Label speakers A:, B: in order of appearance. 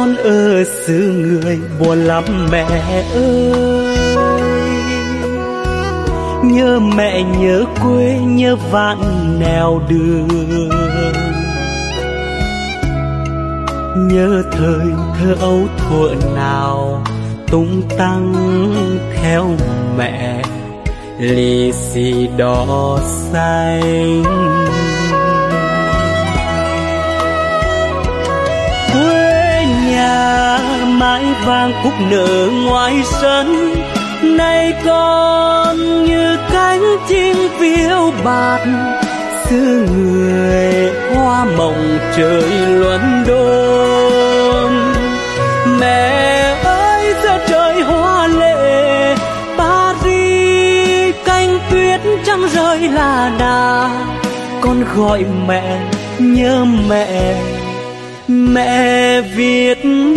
A: con ở xứ người buồn lắm mẹ ơi. Nhớ mẹ nhớ quê nhớ vạn nẻo đường, nhớ thời thơ ấu thuở nào tung tăng theo mẹ lì xì đỏ xanh. Quê nhà mái vàng cúc nở ngoài sân, nay con như cánh chim phiêu bạt. Xứ người hoa mộng trời luân đôn. Mẹ ơi giữa trời hoa lệ Paris, cánh tuyết trắng rơi là đà. Con gọi mẹ nhớ mẹ, mẹ Việt